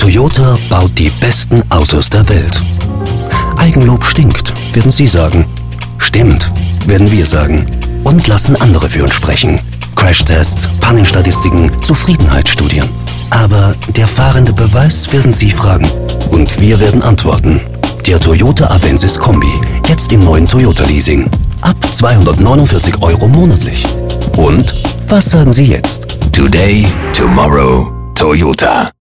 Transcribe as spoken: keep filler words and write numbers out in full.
Toyota baut die besten Autos der Welt. Eigenlob stinkt, werden Sie sagen. Stimmt, werden wir sagen. Und lassen andere für uns sprechen. Crashtests, Pannenstatistiken, Zufriedenheitsstudien. Aber der fahrende Beweis werden Sie fragen. Und wir werden antworten. Der Toyota Avensis Kombi, jetzt im neuen Toyota Leasing. Ab zweihundertneunundvierzig Euro monatlich. Und was sagen Sie jetzt? Today, tomorrow, Toyota.